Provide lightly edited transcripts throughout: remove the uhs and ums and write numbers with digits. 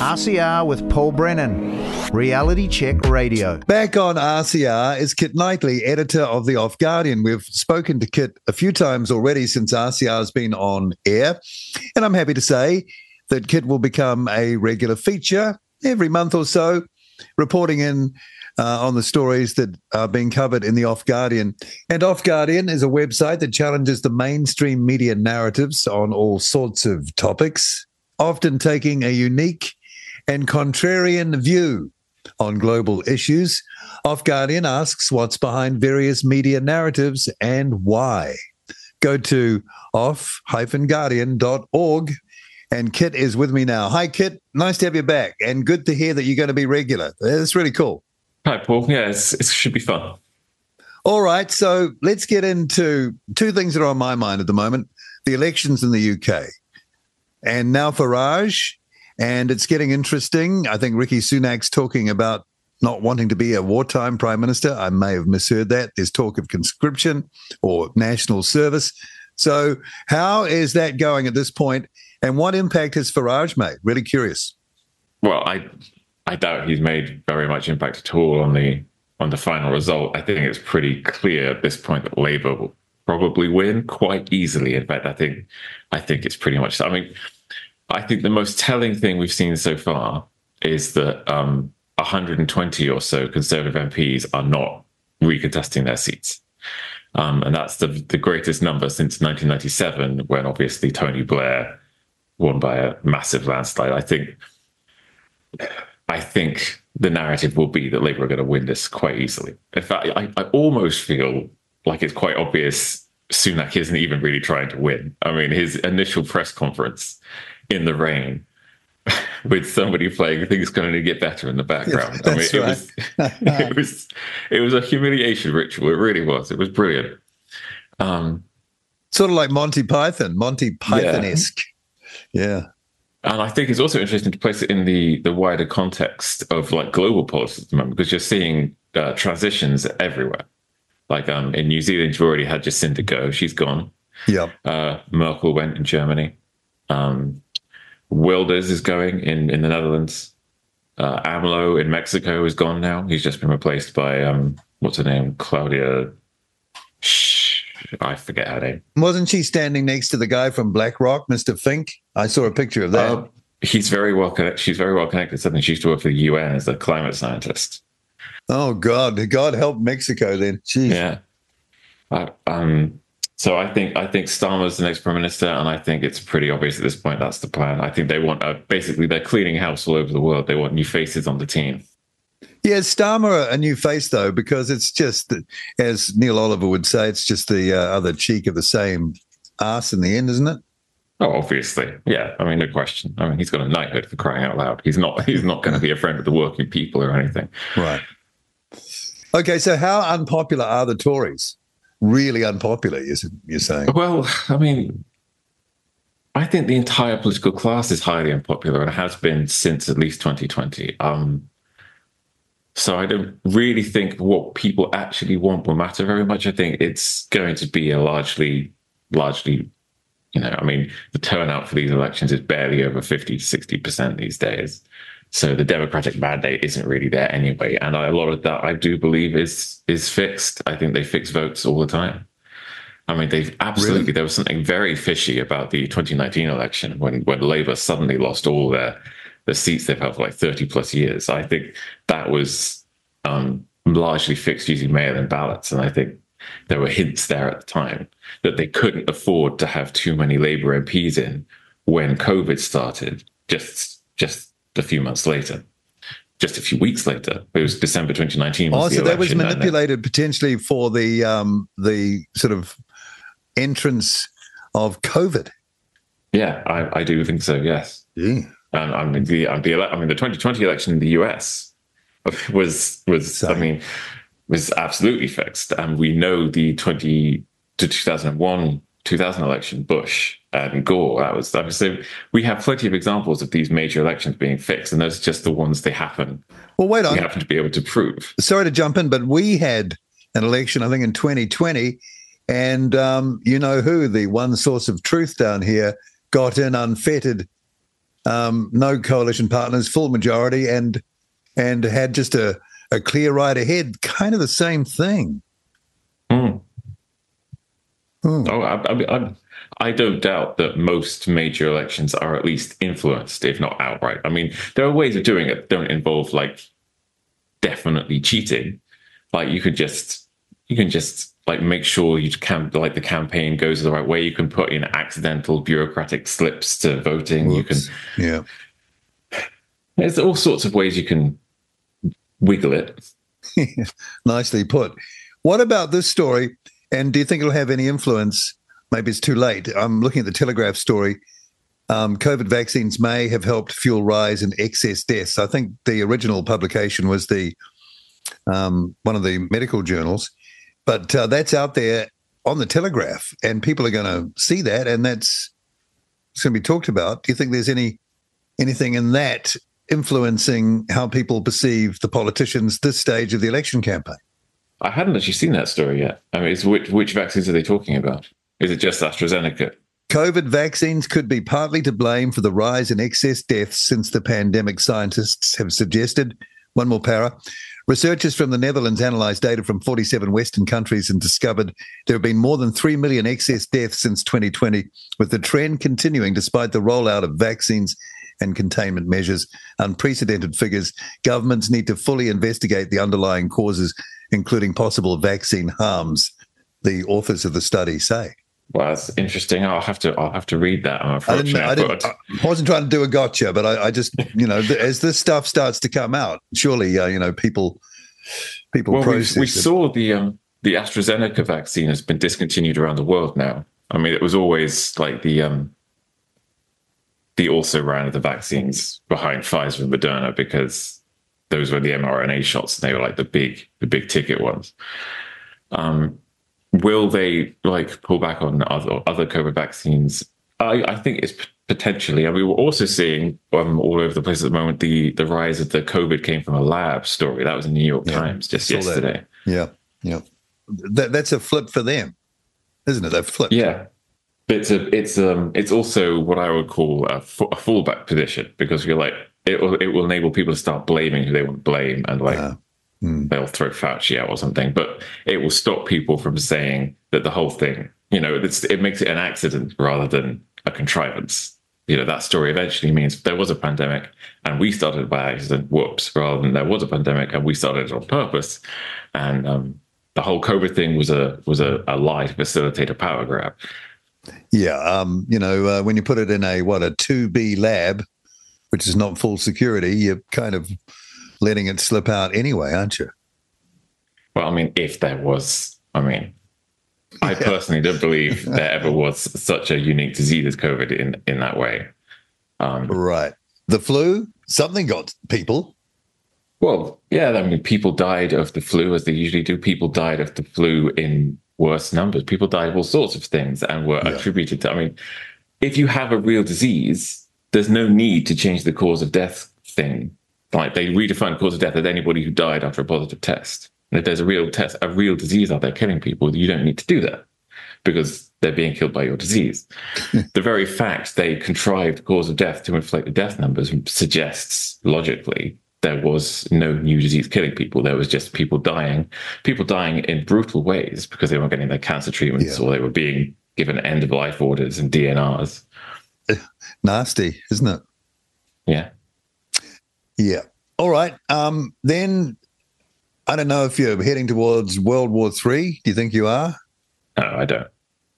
RCR with Paul Brennan, Reality Check Radio. Back on RCR is Kit Knightley, editor of The Off Guardian. We've spoken to Kit a few times already since RCR has been on air, and I'm happy to say that Kit will become a regular feature every month or so, reporting in on the stories that are being covered in The Off Guardian. And Off Guardian is a website that challenges the mainstream media narratives on all sorts of topics, often taking a unique and contrarian view on global issues. Off Guardian asks what's behind various media narratives and why. Go to off-guardian.org, and Kit is with me now. Hi, Kit. Nice to have you back, and good to hear that you're going to be regular. It's really cool. Hi, Paul. Yeah, it should be fun. All right, so let's get into two things that are on my mind at the moment: the elections in the UK, and now Farage. And it's getting interesting. I think Rishi Sunak's talking about not wanting to be a wartime prime minister. I may have misheard that. There's talk of conscription or national service. So how is that going at this point? And what impact has Farage made? Really curious. Well, I doubt he's made very much impact at all on the final result. I think it's pretty clear at this point that Labour will probably win quite easily. In fact, I think it's pretty much. I mean, I think the most telling thing we've seen so far is that 120 or so Conservative MPs are not recontesting their seats. And that's the greatest number since 1997, when obviously Tony Blair won by a massive landslide. I think the narrative will be that Labour are going to win this quite easily. In fact, I almost feel like it's quite obvious Sunak isn't even really trying to win. I mean, his initial press conference in the rain with somebody playing "Things Going to Get Better" in the background. Yeah, that's right. It was a humiliation ritual. It really was. It was brilliant. Sort of like Monty Python-esque. Yeah. And I think it's also interesting to place it in the wider context of like global politics at the moment, because you're seeing transitions everywhere. Like in New Zealand, you've already had Jacinda go. She's gone. Yeah. Merkel went in Germany. Wilders is going in the Netherlands. AMLO in Mexico is gone now. He's just been replaced by, what's her name? Claudia. I forget her name. Wasn't she standing next to the guy from BlackRock, Mr. Fink? I saw a picture of that. She's very well connected. Something she used to work for the UN as a climate scientist. Oh, God. God help Mexico then. Jeez. Yeah. So I think Starmer's the next prime minister, and I think it's pretty obvious at this point that's the plan. I think they want basically they're cleaning house all over the world. They want new faces on the team. Yeah, Starmer a new face though, because it's just, as Neil Oliver would say, it's just the other cheek of the same arse in the end, isn't it? Oh, obviously, yeah. I mean, no question. I mean, he's got a knighthood, for crying out loud. He's not going to be a friend of the working people or anything. Right. Okay, so how unpopular are the Tories? Really unpopular, you're saying? Well, I mean, I think the entire political class is highly unpopular and has been since at least 2020. So I don't really think what people actually want will matter very much. I think it's going to be a largely, I mean, the turnout for these elections is barely over 50 to 60% these days. So the Democratic mandate isn't really there anyway. And a lot of that, I do believe, is fixed. I think they fix votes all the time. I mean, they've absolutely, really? There was something very fishy about the 2019 election when Labour suddenly lost all the seats they've had for like 30 plus years. I think that was largely fixed using mail-in ballots. And I think there were hints there at the time that they couldn't afford to have too many Labour MPs in when COVID started, just a few months later, just a few weeks later. It was December 2019. So that was manipulated potentially for the sort of entrance of COVID. Yeah, I do think so. Yes. Yeah. I mean, the 2020 election in the US was absolutely fixed, and we know the 2000 election, Bush and Gore. That was so. We have plenty of examples of these major elections being fixed, and those are just the ones they happen. Well, wait on. We happen to be able to prove. Sorry to jump in, but we had an election, I think, in 2020, and you know who, the one source of truth down here, got in unfettered no coalition partners, full majority, and had just a clear ride ahead. Kind of the same thing. Oh, I don't doubt that most major elections are at least influenced, if not outright. I mean, there are ways of doing it that don't involve like definitely cheating. Like you can just like make sure you can like the campaign goes the right way. You can put in accidental bureaucratic slips to voting. Whoops. There's all sorts of ways you can wiggle it. Nicely put. What about this story? And do you think it'll have any influence? Maybe it's too late. I'm looking at the Telegraph story. COVID vaccines may have helped fuel rise in excess deaths. I think the original publication was one of the medical journals, but that's out there on the Telegraph, and people are going to see that, and it's going to be talked about. Do you think there's anything in that influencing how people perceive the politicians this stage of the election campaign? I hadn't actually seen that story yet. I mean, which vaccines are they talking about? Is it just AstraZeneca? COVID vaccines could be partly to blame for the rise in excess deaths since the pandemic, scientists have suggested. One more para. Researchers from the Netherlands analysed data from 47 Western countries and discovered there have been more than 3 million excess deaths since 2020, with the trend continuing despite the rollout of vaccines and containment measures. Unprecedented figures. Governments need to fully investigate the underlying causes, including possible vaccine harms, the authors of the study say. Well, that's interesting. I'll have to read that. I wasn't trying to do a gotcha, but I just, as this stuff starts to come out, surely, people process. We saw the AstraZeneca vaccine has been discontinued around the world now. I mean, it was always like the also ran of the vaccines behind Pfizer and Moderna because those were the mRNA shots and they were like the big ticket ones. Will they like pull back on other COVID vaccines? I think it's potentially. And we were also seeing all over the place at the moment the rise of the COVID came from a lab story. That was in the New York Times just yesterday. That. Yeah. That's a flip for them, isn't it? They've flipped. Yeah. It's also what I would call a fallback position because you're like it will enable people to start blaming who they want to blame and they'll throw Fauci out or something, but it will stop people from saying that the whole thing, it makes it an accident rather than a contrivance. That story eventually means there was a pandemic and we started by accident, whoops, rather than there was a pandemic and we started it on purpose. And the whole COVID thing was a lie to facilitate a power grab. Yeah. When you put it in a 2B lab, which is not full security, you're kind of letting it slip out anyway, aren't you? Well, I mean, if there was, I personally don't believe there ever was such a unique disease as COVID in that way. Right. The flu, something got people. Well, yeah, I mean, people died of the flu as they usually do. People died of the flu in worse numbers. People died of all sorts of things and were attributed to, if you have a real disease, there's no need to change the cause of death thing. Like they redefine the cause of death as anybody who died after a positive test. And if there's a real disease out there killing people, you don't need to do that because they're being killed by your disease. The very fact they contrived the cause of death to inflate the death numbers suggests logically there was no new disease killing people. There was just people dying in brutal ways because they weren't getting their cancer treatments or they were being given end-of-life orders and DNRs. Nasty, isn't it? Yeah. Yeah. All right. Then I don't know if you're heading towards World War III. Do you think you are? No, I don't.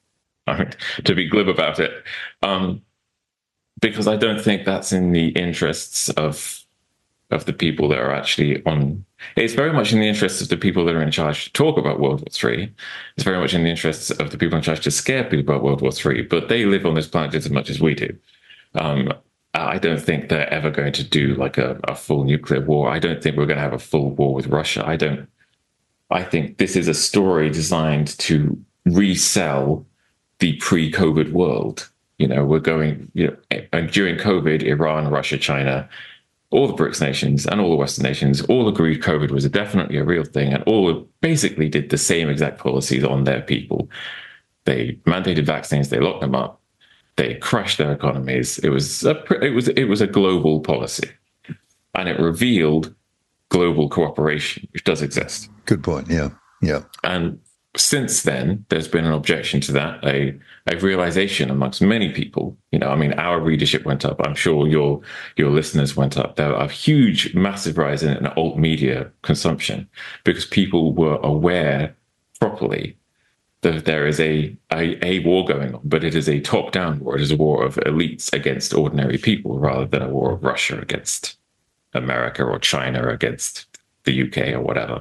To be glib about it, because I don't think that's in the interests of the people that are actually on. It's very much in the interests of the people that are in charge to talk about World War III. It's very much in the interests of the people in charge to scare people about World War III. But they live on this planet just as much as we do. I don't think they're ever going to do like a full nuclear war. I don't think we're going to have a full war with Russia. I think this is a story designed to resell the pre-COVID world. We're going, and during COVID, Iran, Russia, China, all the BRICS nations and all the Western nations all agreed COVID was definitely a real thing and all basically did the same exact policies on their people. They mandated vaccines, they locked them up. They crushed their economies. It was a global policy, and it revealed global cooperation, which does exist. Good point. Yeah. Yeah. And since then, there's been an objection to that, a realization amongst many people. I mean, our readership went up. I'm sure your listeners went up. There was a huge, massive rise in alt media consumption because people were aware properly that there is a war going on, but it is a top-down war. It is a war of elites against ordinary people rather than a war of Russia against America or China against the UK or whatever.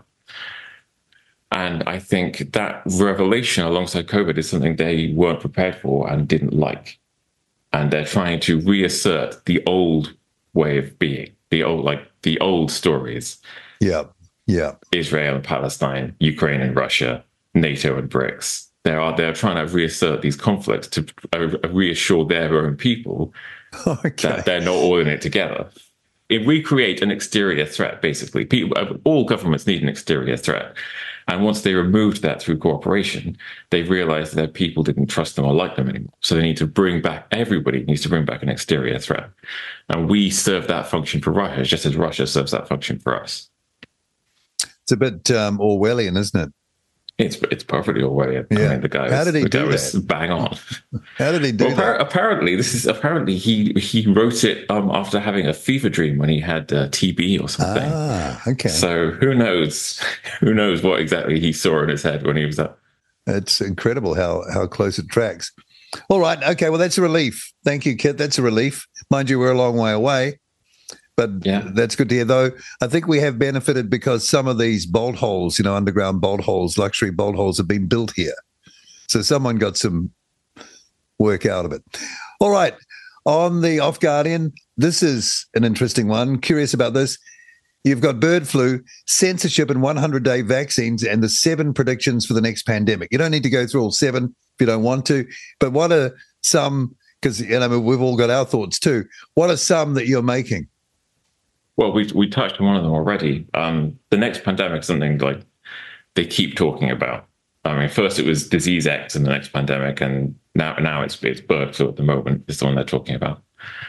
And I think that revelation alongside COVID is something they weren't prepared for and didn't like. And they're trying to reassert the old way of being, the old stories. Yeah. Yeah. Israel and Palestine, Ukraine and Russia, NATO and BRICS. They're trying to reassert these conflicts to reassure their own people that they're not all in it together. We create an exterior threat, basically. All governments need an exterior threat. And once they removed that through cooperation, they realized that people didn't trust them or like them anymore. So they need to everybody needs to bring back an exterior threat. And we serve that function for Russia, just as Russia serves that function for us. It's a bit Orwellian, isn't it? It's perfectly Orwellian. Yeah. I mean, the guy was bang on. How did he do that? Apparently he wrote it after having a fever dream when he had TB or something. Ah, okay. So who knows what exactly he saw in his head when he was up. It's incredible how close it tracks. All right. Okay. Well, that's a relief. Thank you, Kit. That's a relief. Mind you, we're a long way away. But that's good to hear, though. I think we have benefited because some of these bolt holes, underground bolt holes, luxury bolt holes have been built here. So someone got some work out of it. All right. On the Off Guardian, this is an interesting one. Curious about this. You've got bird flu, censorship and 100-day vaccines, and the 7 predictions for the next pandemic. You don't need to go through all 7 if you don't want to. But what are some, because we've all got our thoughts too. What are some that you're making? Well, we touched on one of them already. The next pandemic is something like they keep talking about. I mean, first it was disease X in the next pandemic, and now it's bird flu at the moment. It's the one they're talking about.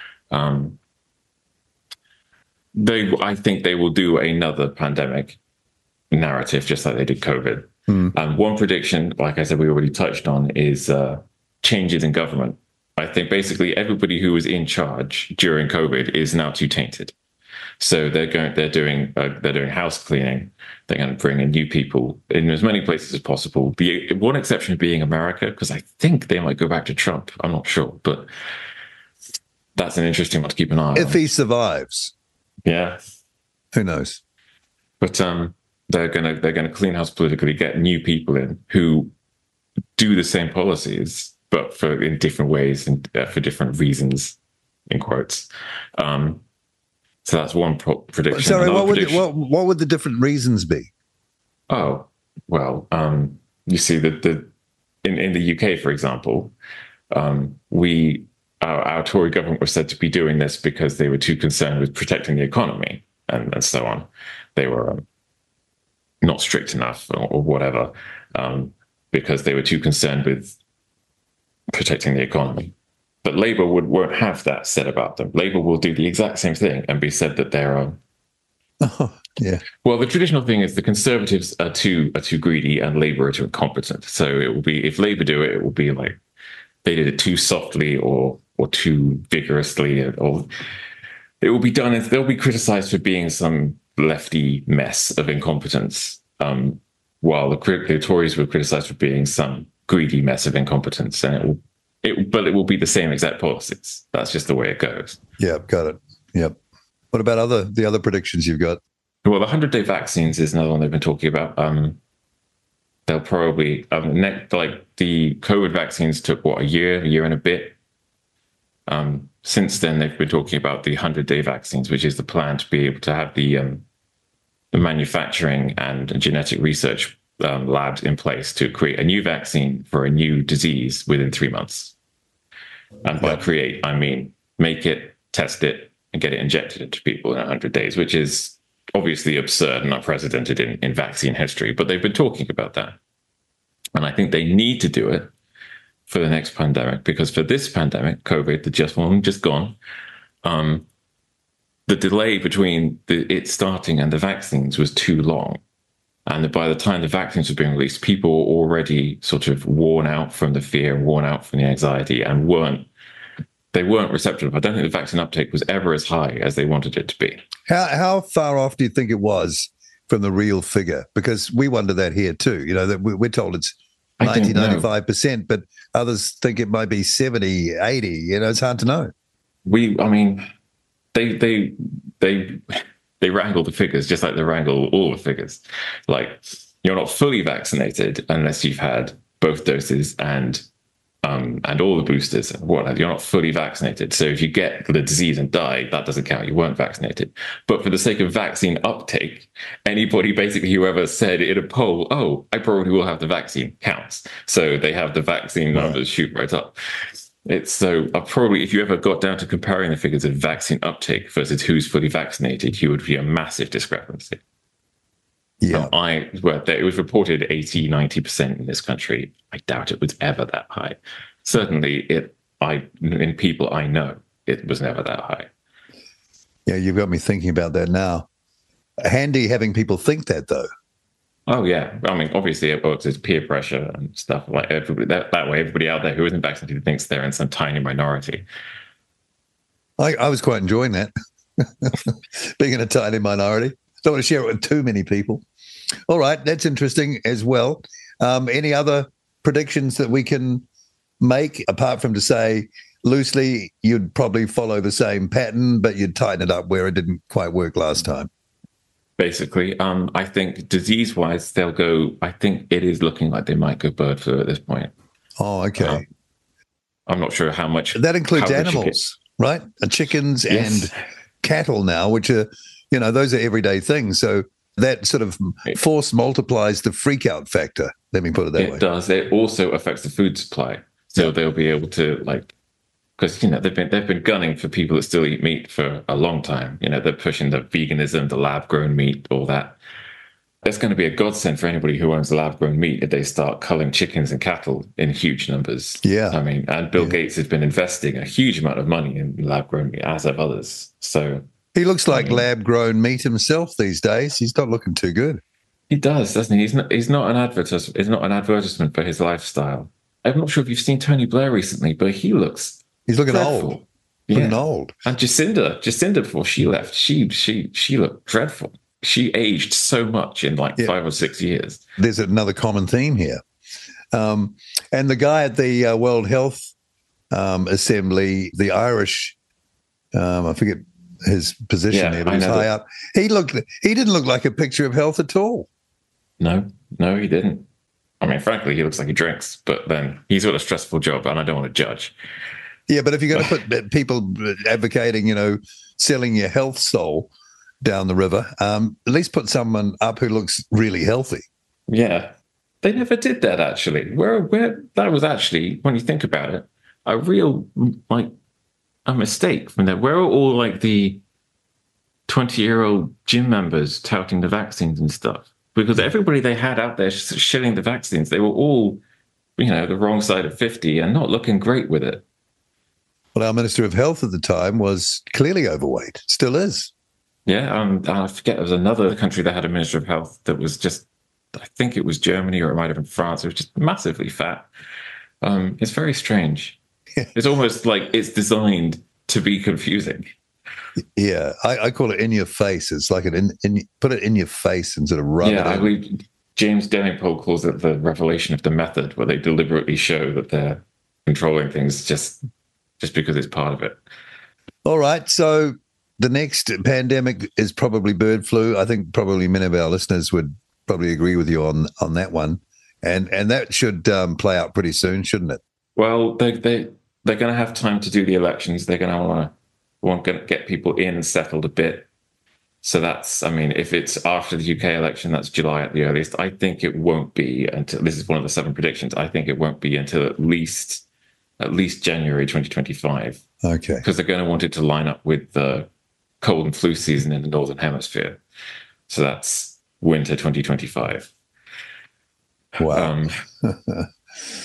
I think they will do another pandemic narrative, just like they did COVID. And one prediction, like I said, we already touched on, is changes in government. I think basically everybody who was in charge during COVID is now too tainted. So they're doing house cleaning. They're going to bring in new people in as many places as possible. The one exception being America, because I think they might go back to Trump. I'm not sure, but that's an interesting one to keep an eye on. If he survives, yeah, who knows? But they're gonna clean house politically, get new people in who do the same policies, but in different ways and for different reasons, in quotes. So that's one prediction. Sorry, what would the different reasons be? Oh, well, you see that in the UK, for example, our Tory government was said to be doing this because they were too concerned with protecting the economy and so on. They were not strict enough or whatever, because they were too concerned with protecting the economy. But Labour won't have that said about them. Labour will do the exact same thing and be said that they're yeah. Well, the traditional thing is the Conservatives are too greedy and Labour are too incompetent. So it will be, if Labour do it, it will be like they did it too softly or too vigorously, or it will be done. They'll be criticised for being some lefty mess of incompetence, while the Tories were criticised for being some greedy mess of incompetence, and it will be the same exact policies. That's just the way it goes. Yeah, got it. Yep. What about the other predictions you've got? Well, the 100-day vaccines is another one they've been talking about. They'll probably like the COVID vaccines took a year and a bit. Since then, they've been talking about the 100-day vaccines, which is the plan to be able to have the manufacturing and genetic research labs in place to create a new vaccine for a new disease within 3 months. And by create, I mean make it, test it, and get it injected into people in 100 days, which is obviously absurd and unprecedented in vaccine history. But they've been talking about that. And I think they need to do it for the next pandemic, because for this pandemic, COVID, the just gone, the delay between it starting and the vaccines was too long. And by the time the vaccines were being released, people were already sort of worn out from the fear, worn out from the anxiety, and weren't receptive. I don't think the vaccine uptake was ever as high as they wanted it to be. How far off do you think it was from the real figure? Because we wonder that here too. You know, that we're told it's 95%, but others think it might be 70, 80. You know, it's hard to know. They wrangle the figures just like they wrangle all the figures. Like, you're not fully vaccinated unless you've had both doses and all the boosters and whatnot. You're not fully vaccinated. So if you get the disease and die, that doesn't count. You weren't vaccinated. But for the sake of vaccine uptake, anybody, basically whoever said in a poll, oh, I probably will have the vaccine, counts. So they have the vaccine numbers shoot right up. It's so probably, if you ever got down to comparing the figures of vaccine uptake versus who's fully vaccinated, you would be a massive discrepancy. Yeah. It was reported 80, 90% in this country. I doubt it was ever that high. Certainly in people I know, it was never that high. Yeah, you've got me thinking about that now. Handy having people think that, though. Oh, yeah. I mean, obviously it works as peer pressure and stuff like everybody, that way. Everybody out there who isn't vaccinated thinks they're in some tiny minority. I was quite enjoying that, being in a tiny minority. Don't want to share it with too many people. All right, that's interesting as well. Any other predictions that we can make, apart from to say loosely you'd probably follow the same pattern, but you'd tighten it up where it didn't quite work last time? Basically, I think disease-wise, they'll go. I think it is looking like they might go bird flu at this point. Oh, okay. I'm not sure how much. That includes animals, right? Chickens and cattle now, which are, you know, those are everyday things. So that sort of force multiplies the freak out factor. Let me put it that way. It does. It also affects the food supply. So they'll be able to, like, because, you know, they've been gunning for people that still eat meat for a long time. You know, they're pushing the veganism, the lab grown meat, all that. That's going to be a godsend for anybody who owns lab grown meat if they start culling chickens and cattle in huge numbers. Yeah. I mean, and Bill Gates has been investing a huge amount of money in lab grown meat, as have others. So he looks like lab grown meat himself these days. He's not looking too good. He does, doesn't he? He's not an advertisement for his lifestyle. I'm not sure if you've seen Tony Blair recently, but he's looking dreadful. Old. Looking old. And Jacinda before she left, she looked dreadful. She aged so much in 5 or 6 years. There's another common theme here. And the guy at the World Health Assembly, the Irish, I forget his position there, but he's high up. He didn't look like a picture of health at all. No, he didn't. I mean, frankly, he looks like he drinks, but then he's got a stressful job, and I don't want to judge. Yeah, but if you're going to put people advocating, you know, selling your health soul down the river, at least put someone up who looks really healthy. Yeah, they never did that, actually. Where that was actually, when you think about it, a real, a mistake from there. Where are all, the 20-year-old gym members touting the vaccines and stuff? Because everybody they had out there shilling the vaccines, they were all, you know, the wrong side of 50 and not looking great with it. Well, our Minister of Health at the time was clearly overweight, still is. Yeah, I forget, there was another country that had a Minister of Health that was just, I think it was Germany or it might have been France. It was just massively fat. It's very strange. It's almost like it's designed to be confusing. Yeah, I call it in your face. It's like put it in your face and sort of rub it in. I believe James Denipole calls it the revelation of the method, where they deliberately show that they're controlling things just because it's part of it. All right, so the next pandemic is probably bird flu. I think probably many of our listeners would probably agree with you on that one, and that should play out pretty soon, shouldn't it? Well, they're going to have time to do the elections. They're going to want to get people in and settled a bit. So that's, I mean, if it's after the UK election, that's July at the earliest. I think it won't be until, this is one of the 7 predictions, I think it won't be until at least January 2025. Okay. Because they're going to want it to line up with the cold and flu season in the Northern Hemisphere. So that's winter 2025. Wow.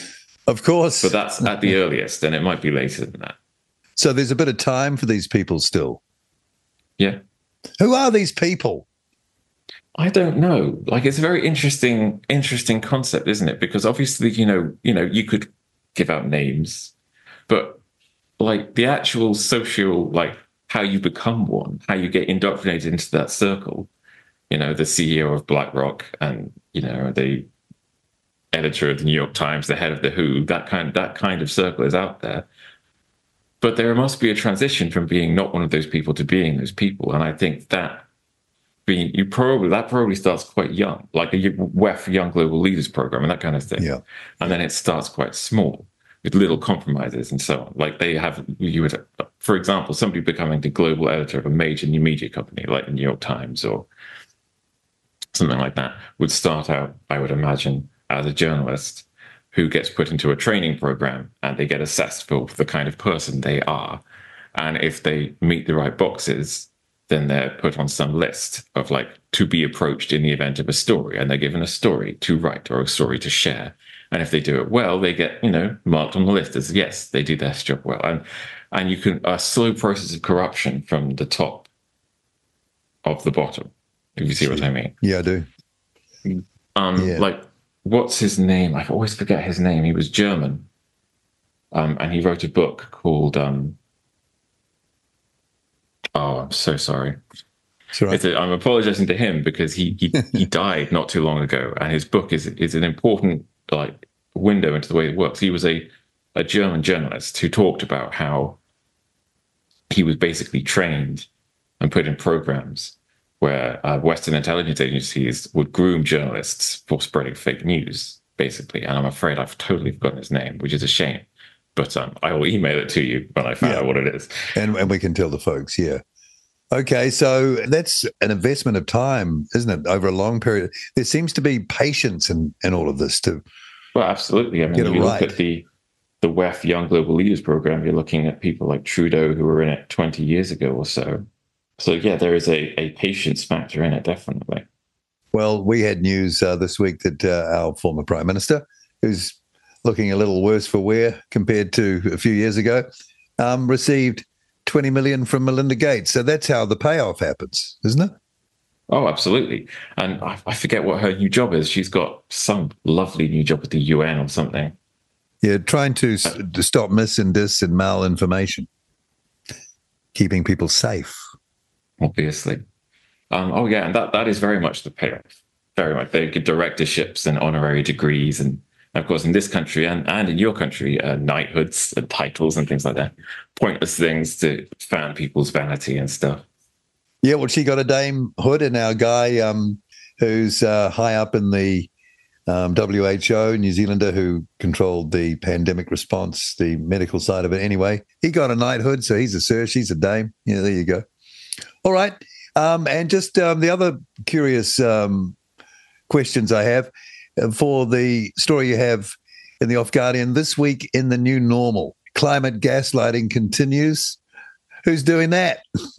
Of course. But that's at the earliest, and it might be later than that. So there's a bit of time for these people still. Yeah. Who are these people? I don't know. Like, it's a very interesting concept, isn't it? Because obviously, you could give out names, but like the actual social, like how you become one, how you get indoctrinated into that circle, the CEO of BlackRock and, the editor of the New York Times, the head of the WHO, that kind of circle is out there. But there must be a transition from being not one of those people to being those people. And I think that probably starts quite young, like a WEF Young Global Leaders program and that kind of thing. Yeah. And then it starts quite small with little compromises and so on. Like for example, somebody becoming the global editor of a major new media company like the New York Times or something like that would start out, I would imagine, as a journalist who gets put into a training program and they get assessed for the kind of person they are. And if they meet the right boxes, then they're put on some list of like to be approached in the event of a story. And they're given a story to write or a story to share. And if they do it well, they get, marked on the list as, yes, they do their job well. And you can, a slow process of corruption from the top of the bottom, if you see what I mean. Yeah, I do. Like, what's his name? I always forget his name. He was German. And he wrote a book called, oh, I'm so sorry. Right. I'm apologizing to him because he died not too long ago. And his book is an important like window into the way it works. He was a German journalist who talked about how he was basically trained and put in programs where Western intelligence agencies would groom journalists for spreading fake news, basically. And I'm afraid I've totally forgotten his name, which is a shame. But I will email it to you when I find out what it is. And we can tell the folks, yeah. Okay, so that's an investment of time, isn't it, over a long period? There seems to be patience in all of this too. Well, absolutely. I mean, if you look at the WEF Young Global Leaders program, you're looking at people like Trudeau who were in it 20 years ago or so. So, yeah, there is a patience factor in it, definitely. Well, we had news this week that our former Prime Minister, who's looking a little worse for wear compared to a few years ago, received 20 million from Melinda Gates. So that's how the payoff happens, isn't it? Oh, absolutely. And I forget what her new job is. She's got some lovely new job at the UN or something. Yeah, trying to stop mis and dis and malinformation, keeping people safe. Obviously. And that is very much the payoff. Very much. They get directorships and honorary degrees. And of course, in this country and in your country, knighthoods and titles and things like that. Pointless things to fan people's vanity and stuff. Yeah, well, she got a Dame Hood, and our guy who's high up in the WHO, New Zealander, who controlled the pandemic response, the medical side of it anyway. He got a knighthood, so he's a sir, she's a dame. Yeah, there you go. All right. And just the other curious questions I have for the story you have in the Off Guardian this week in the new normal. Climate gaslighting continues. Who's doing that?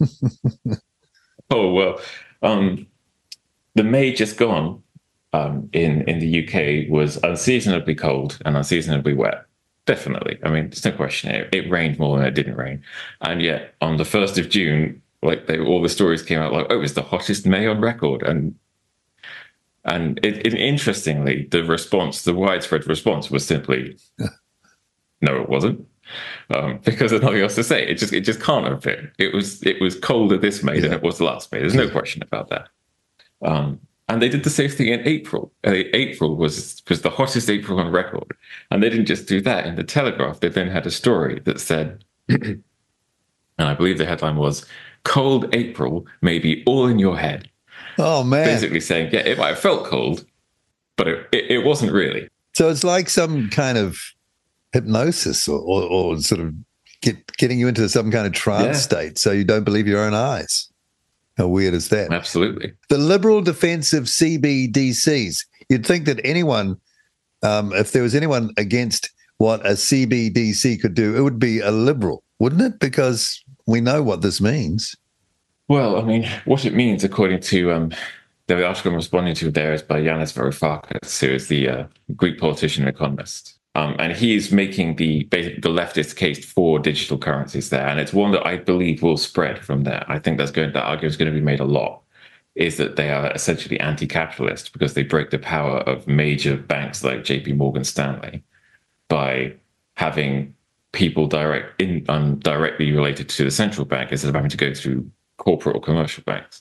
Oh, well, the May just gone in the UK was unseasonably cold and unseasonably wet. Definitely. I mean, there's no question. It rained more than it didn't rain. And yet on the 1st of June, all the stories came out like, oh, it was the hottest May on record. And interestingly, the widespread response was simply, no, it wasn't. Because there's nothing else to say. It just can't have been. It was colder this May than it was last May. There's no question about that. And they did the same thing in April. April was the hottest April on record. And they didn't just do that. In the Telegraph, they then had a story that said, and I believe the headline was, "Cold April may be all in your head." Oh, man. Basically saying, yeah, it might have felt cold, but it wasn't really. So it's like some kind of hypnosis or sort of getting you into some kind of trance state so you don't believe your own eyes. How weird is that? Absolutely. The liberal defense of CBDCs. You'd think that anyone, if there was anyone against what a CBDC could do, it would be a liberal, wouldn't it? Because we know what this means. Well, I mean, what it means, according to the article I'm responding to there, is by Yanis Varoufakis, who is the Greek politician and economist. And he's making the leftist case for digital currencies there, and it's one that I believe will spread from there. I think that argument is going to be made a lot. Is that they are essentially anti-capitalist because they break the power of major banks like J.P. Morgan Stanley by having people directly related to the central bank instead of having to go through corporate or commercial banks.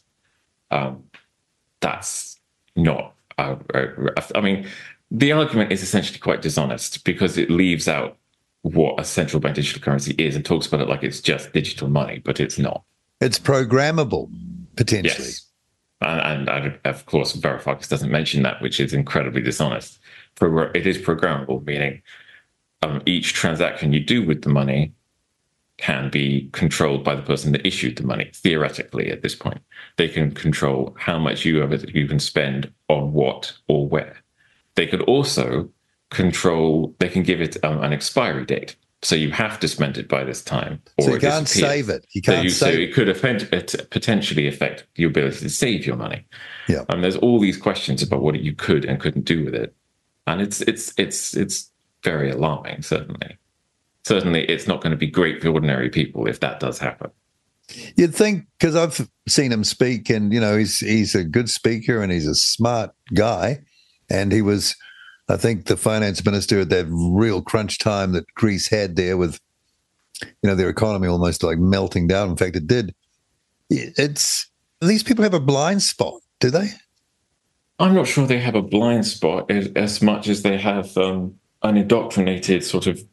That's not. I mean, the argument is essentially quite dishonest because it leaves out what a central bank digital currency is and talks about it like it's just digital money, but it's not. It's programmable, potentially. Yes. And of course, Varoufakis doesn't mention that, which is incredibly dishonest. It is programmable, meaning each transaction you do with the money can be controlled by the person that issued the money. Theoretically, at this point, they can control how much you can spend on what or where. They could also control. They can give it an expiry date. So you have to spend it by this time, or so you can't save it. You can't save it. So it could potentially affect your ability to save your money. Yeah, and there's all these questions about what you could and couldn't do with it, and it's very alarming. Certainly, it's not going to be great for ordinary people if that does happen. You'd think, because I've seen him speak, and he's a good speaker and he's a smart guy, and he was. I think the finance minister at that real crunch time that Greece had there with, their economy almost like melting down. In fact, it did. These people have a blind spot, do they? I'm not sure they have a blind spot as much as they have an indoctrinated sort of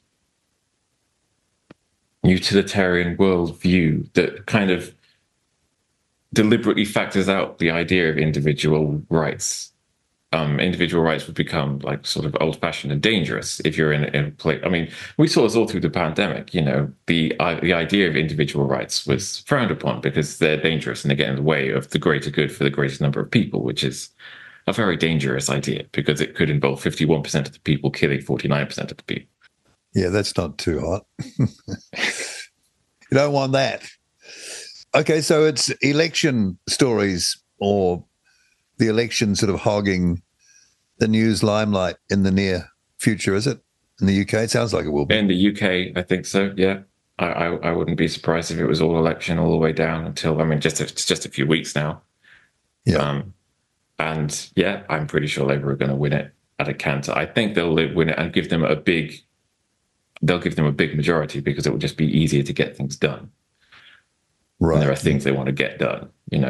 utilitarian worldview that kind of deliberately factors out the idea of individual rights. Individual rights would become like sort of old-fashioned and dangerous if you're in a place. I mean, we saw this all through the pandemic. The idea of individual rights was frowned upon because they're dangerous and they get in the way of the greater good for the greatest number of people, which is a very dangerous idea because it could involve 51% of the people killing 49% of the people. Yeah, that's not too hot. You don't want that. Okay, so it's election stories or the election sort of hogging the news limelight in the near future, is it? In the UK? It sounds like it will be. In the UK, I think so, yeah. I wouldn't be surprised if it was all election all the way down until, it's just a few weeks now. Yeah. And yeah, I'm pretty sure Labour are going to win it at a canter. I think they'll win it and give them a big majority because it will just be easier to get things done. Right. And there are things they want to get done,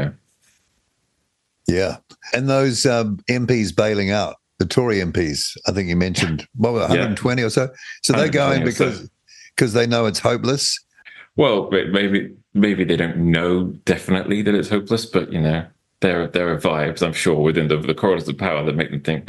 Yeah. And those MPs bailing out, the Tory MPs, I think you mentioned, 120 or so? So they're going because they know it's hopeless? Well, maybe they don't know definitely that it's hopeless, but, there are vibes, I'm sure, within the corridors of power that make them think,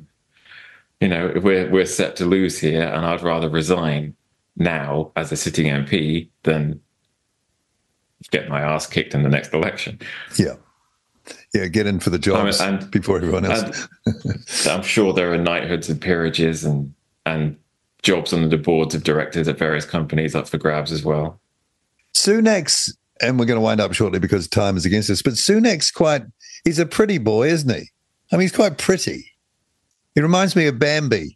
we're set to lose here, and I'd rather resign now as a sitting MP than get my ass kicked in the next election. Yeah. Yeah, get in for the jobs before everyone else. I'm sure there are knighthoods and peerages and jobs on the boards of directors at various companies up for grabs as well. Sunak's, and we're going to wind up shortly because time is against us, but Sunak's he's a pretty boy, isn't he? I mean, he's quite pretty. He reminds me of Bambi.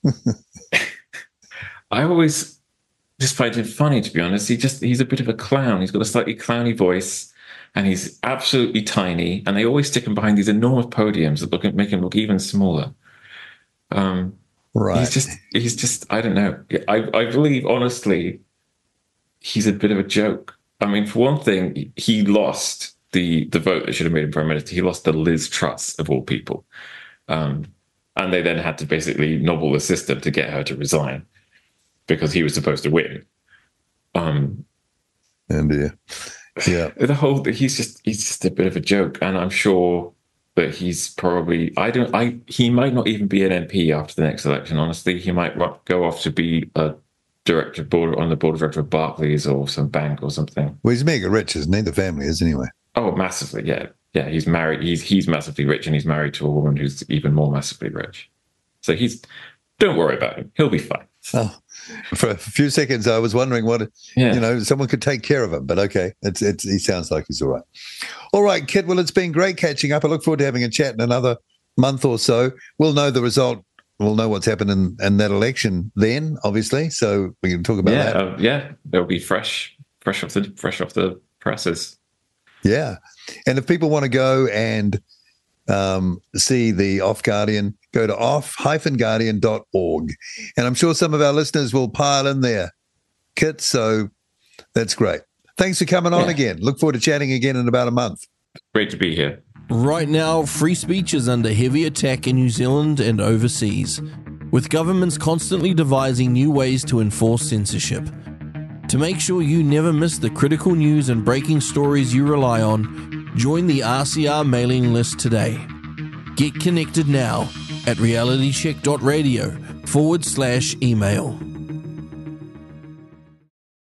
I always just find him funny, to be honest. He's a bit of a clown. He's got a slightly clowny voice. And he's absolutely tiny, and they always stick him behind these enormous podiums that make him look even smaller. Right. He's just, I don't know. I believe, honestly, he's a bit of a joke. I mean, for one thing, he lost the vote that should have made him Prime Minister. He lost to Liz Truss, of all people. And they then had to basically nobble the system to get her to resign because he was supposed to win. And yeah. He's just a bit of a joke, and I'm sure that he's probably he might not even be an MP after the next election. Honestly, he might go off to be a on the board of directors of Barclays or some bank or something. Well, he's mega rich, isn't he? The family is anyway. Oh, massively, yeah. He's married. He's massively rich, and he's married to a woman who's even more massively rich. So don't worry about him. He'll be fine. Oh. For a few seconds, I was wondering someone could take care of him, but okay, he sounds like he's all right. All right, Kit. Well, it's been great catching up. I look forward to having a chat in another month or so. We'll know the result we'll know what's happened in that election then, obviously. So we can talk about that. They'll be fresh off the presses. Yeah. And if people want to go and see the Off Guardian, go to off-guardian.org. And I'm sure some of our listeners will pile in there, Kit. So that's great. Thanks for coming on again. Look forward to chatting again in about a month. Great to be here. Right now, free speech is under heavy attack in New Zealand and overseas, with governments constantly devising new ways to enforce censorship. To make sure you never miss the critical news and breaking stories you rely on, join the RCR mailing list today. Get connected now at realitycheck.radio/email.